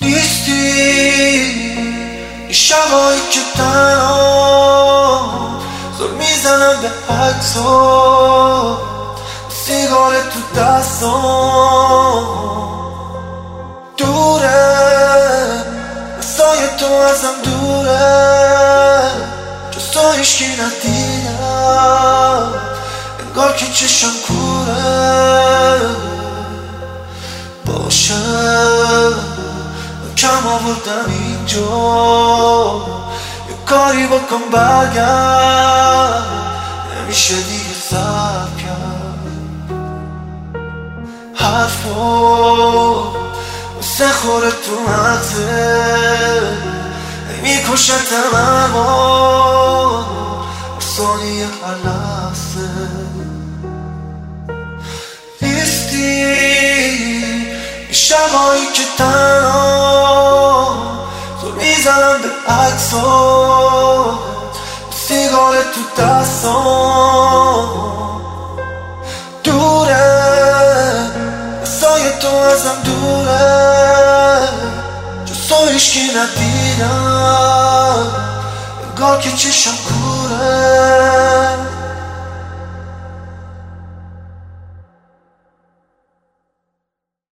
نیستی این شبایی که تنها زل میزنم به عکسات، سیگار تو دستام دوره، سایه تو ازم دوره، جز تو هیچکی ندیدم، انگار که چشم کوره باشه. من کم آوردم اینجا، یه کاری بکن برگرد، نمیشه دیگه صبر کرد. حرفا واسه خوره تو مغزه، میکشتم اما ثانیه هر لحظه. نیستی این شبایی که تنها زل میزنم به عکسات، سیگار تو دستام دوره، سایه تو ازم دوره، جز تو هیچکی ندیدم، انگار که چشم